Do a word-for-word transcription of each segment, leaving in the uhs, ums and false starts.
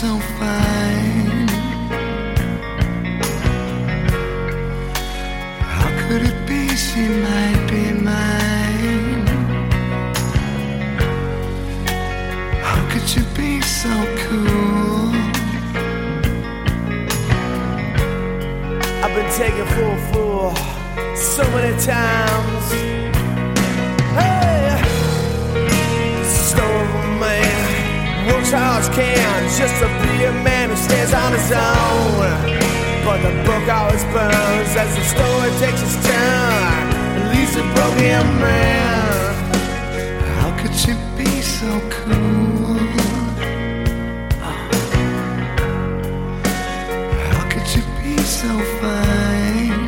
so fine? How could it be she might be mine? How could you be so cool? I've been taken for a fool so many times. Hey, stone man works hard as can just to be a man who stands on his own. But the book always burns as the story takes its turn and leaves a broken man. How could you be so cool? How could you be so fine?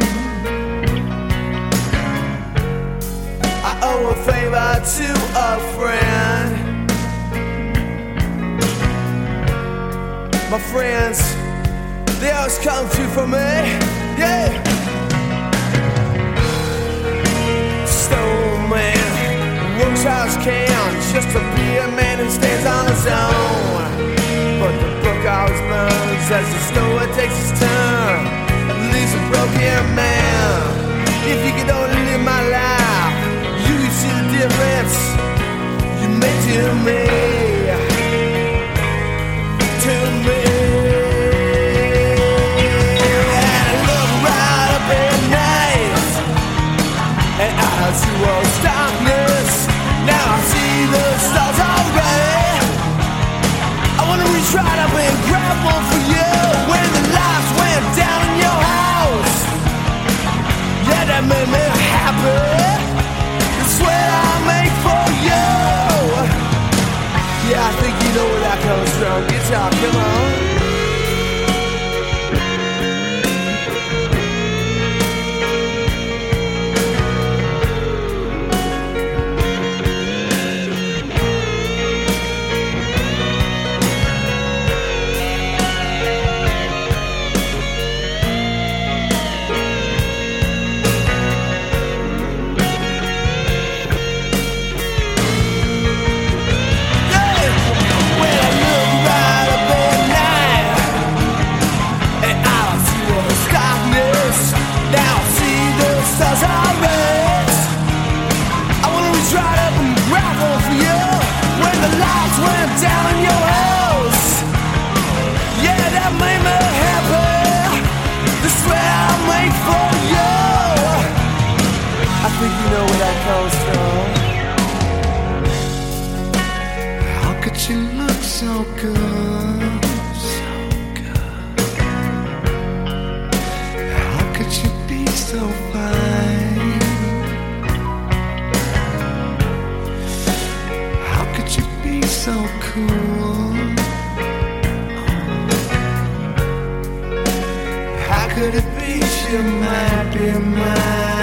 I owe a favor to a friend. My friends, they always come through for me, yeah. Stone man works hard as can just to be a man who stands on his own. But the book always burns as the story takes its turn and leaves a broken man. If you could only live my life, you could see the difference you make to me, to me. Towards darkness, now I see the stars already. I wanna reach right up and grab one for you when the lights went down in your house. Yeah, that made me happy. The sweat I make for you. Yeah, I think you know where that comes from. Guitar, come on. Down in your house, yeah, that made me happy. The sweat I make for you. I think you know where that comes from. How could you look so good, so good? How could you be so fine? How could you be so cool? How could it be she might be mine?